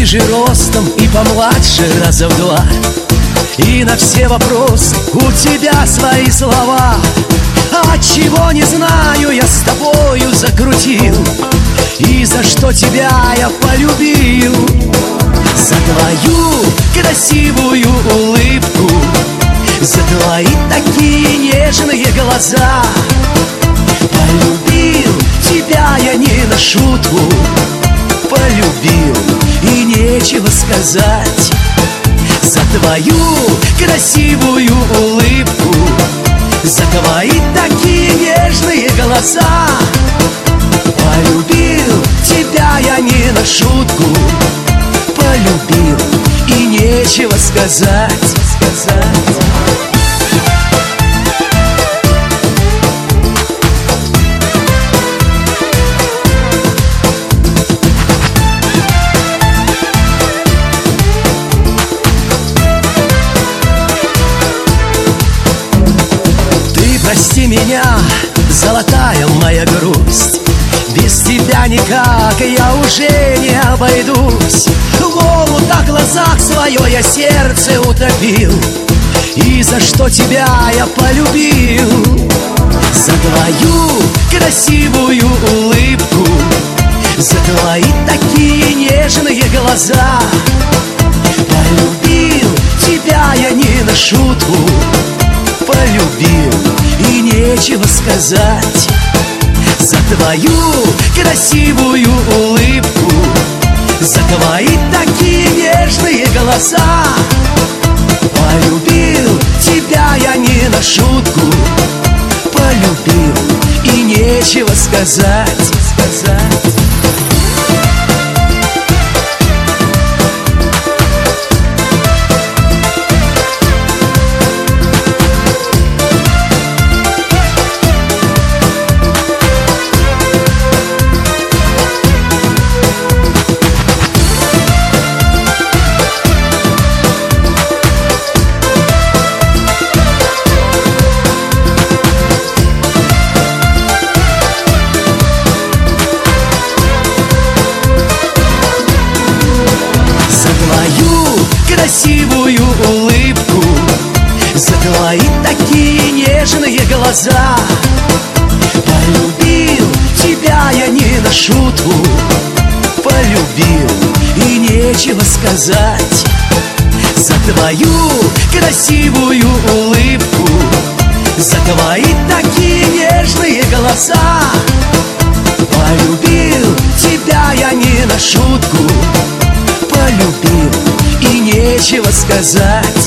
пониже ростом и помладше раза в два. И на все вопросы у тебя свои слова. Отчего, не знаю, я с тобою закрутил, и за что тебя я полюбил. За твою красивую улыбку, за твои такие нежные глаза. Полюбил тебя я не на шутку, полюбил, и нечего сказать. За твою красивую улыбку, за твои такие нежные глаза. Полюбил тебя я не на шутку, полюбил, и нечего сказать. Прости меня, золотая моя грусть, без тебя никак я уже не обойдусь. В омутах глазах свое я сердце утопил, и за что тебя я полюбил. За твою красивую улыбку, за твои такие нежные глаза. Полюбил тебя я не на шутку, полюбил, и нечего сказать. За твою красивую улыбку, за твои такие нежные глаза. Полюбил тебя я не на шутку, полюбил, и нечего сказать. Красивую улыбку, за твои такие нежные глаза. Полюбил тебя я не на шутку, полюбил, и нечего сказать. За твою красивую улыбку, за твои такие нежные глаза. Полюбил тебя я не на шутку, полюбил, и нечего сказать.